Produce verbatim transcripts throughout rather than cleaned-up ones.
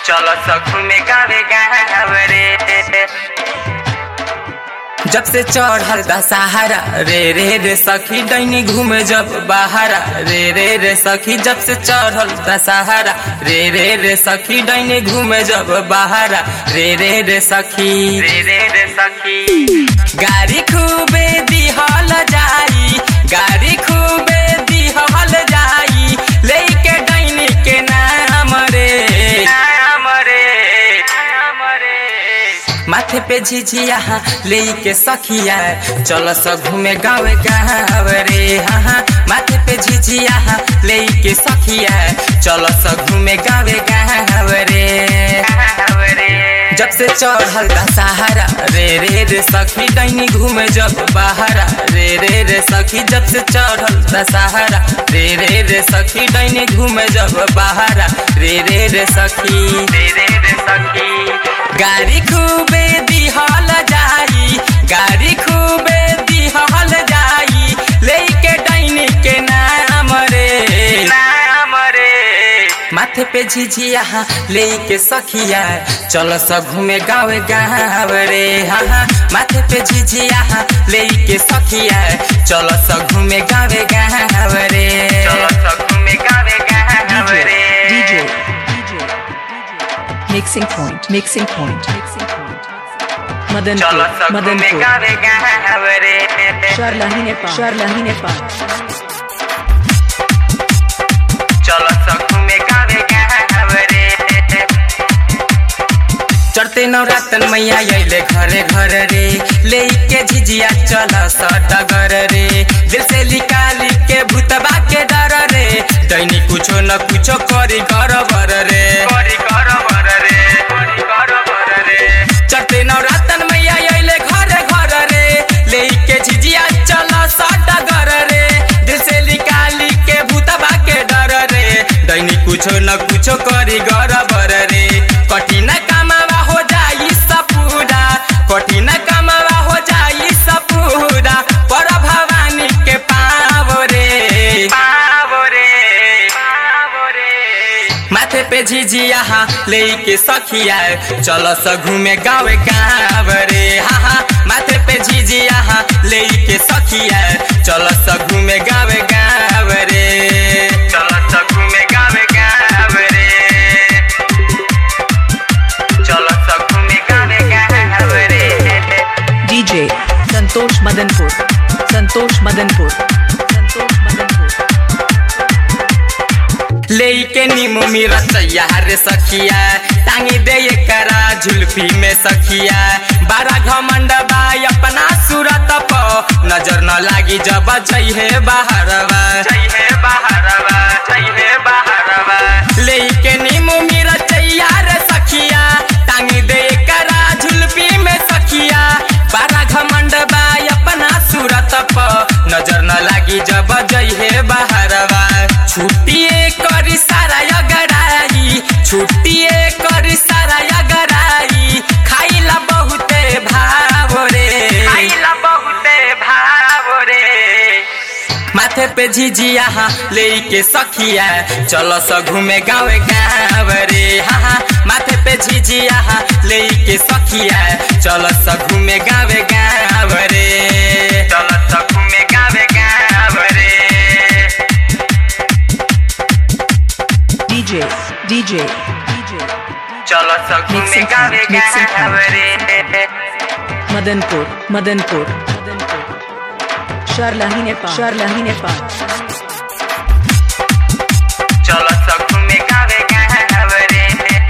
चलो सब घूमे गावे गावरे। जब से चढ़ल दशहरा रे रे रे सखी डैनी घूमे जब बाहरा रे रे रे सखी। जब से चढ़ल दशहरा रे रे रे सखी डैनी घूमे जब बाहरा रे रे रे सखी रे रे रे सखी। गाड़ी खूबे दिहल जाई गाड़ी खूबे दिहल जाई लेके डैनी के नाम रे नाम रे नाम रे। माथे पे झिझिया लेके सखिया चलो सब घूमे गावे गावरे। हाँ माथे पे झिझिया लेके सखिया चलो सब घूमे गावे गावरे। जब से चढ़ल दशहरा रे रे रे सखी डैनी घूमे जब बाहरा रे रे रे सखी। जब से चढ़ल दशहरा रे रे रे सखी डैनी घूमे जब बाहरा रे रे रे सखी रे रे रे सखी। गाड़ी खूबे दिहल जाई गाड़ी खूबे दिहल जाई लेके डैनी के नाम रे नाम रे। माथे पे झिझिया लेके सखिया चलो सब घूमे गावे गावरे। हाँ माथे पे झिझिया लेके सखिया चलो सब घूमे गावे गावरे। चलो सब घूमे गावे गावरे। DJ mixing point mixing point Madanpur Madanpur Sarlahi Nepal Sarlahi Nepal. चलो सब घूमे गावे गावरे। चढ़ते नवरातन मैया अइले घरे घर रे लेके झिझिया चल सडगर रे। दिल से निकाली के भूतबा के डर रे डैनी कुछो न कुछो करी गरबर रे करी गरबर रे करी गरबर रे। चढ़ते नवरातन मैया अइले घरे घर रे लेके झिझिया चल सडगर रे। दिल से निकाली के भूतबा के डर रे डैनी कुछो न कुछो करी गरबर रे। कठिन कामवा हो जाई सपूरा कठिन कामवा हो जाई सपूरा पर भवानी के पाव रे पाव रे पाव रे। माथे पे झिझिया लेके सखिया चलो सब घूमे गावे गावरे। हाँ माथे पे झिझिया लेके सखिया चलो सब घूमे गावे गावरे। चलो सब घूमे गावे गावरे। चलो सब घूमे गावे गावरे। डीजे संतोष मदनपुर संतोष मदनपुर संतोष मदनपुर। लेके नीमू मेरा तैयार सखिया टांगी दे करा झुल्फी में सखिया। बारा घमंड बाई अपना सूरत प नजर न लागी जब चाहिए बाहरवा चाहिए बाहरवा चाहिए बाहरवा। लेके नीमू मेरा तैयार सखिया टांगी दे करा झुल्फी में सखिया। बारा घमंड बाई अपना सूरत प नजर न लागी जब जइहे बाहरवा। छुट्टिए करी सारा अगराई छुट्टिए करी सारा अगराई खाइला बहुते भाव रे खाइला बहुते भाव रे। माथे पे झिझिया लेके सखिया चलो सब घूमे गावे गावरे। हाँ माथे पे झिझिया लेके सखिया चलो सब घूमे गावे गावरे। चलो सब घूमे गावे गावरे। डीजे डीजे चलो सब घूमे गावे गावरे। मदनपुर मदनपुर शारलाही नेपाल शारलाही नेपाल। चलो सब घूमे गावे गावरे।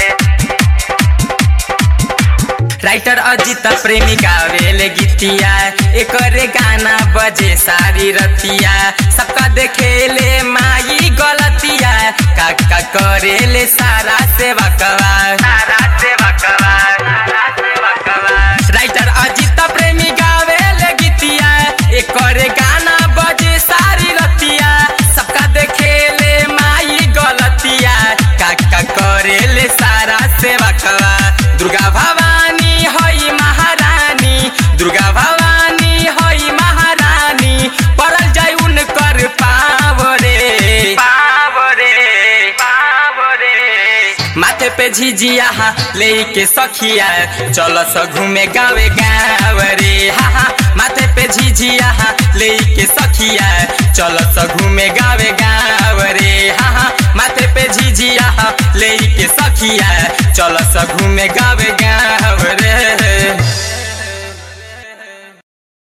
राइटर अजित प्रेमी गावेले गीतिया एकरे गाना बजे सारी रतिया। सबका देखेले माई गलतिया काका करेले सारा सेवा कवा सारा सेवा कवा सारा सेवा कवा। राइटर अजित प्रेमी गावेले गीतिया एकरे गाना बजे सारी रतिया। सबका देखेले माई गलतिया काका करेले सारा सेवा कवा। दुर्गा भवानी हई महारानी दुर्गा भवानी हई महारानी परल जाय उनकर पाव रे पाव रे पाव रे। माथे पे झिझिया ले के सखिया चल स घूमे गावे गाँव रे हा हा माथे पे झिझिया ले के सखिया चल स घूमे गावे गाँव रे हा हा माथे पे झिझिया ले के सखिया चल स घूमे गावे गाँव रे।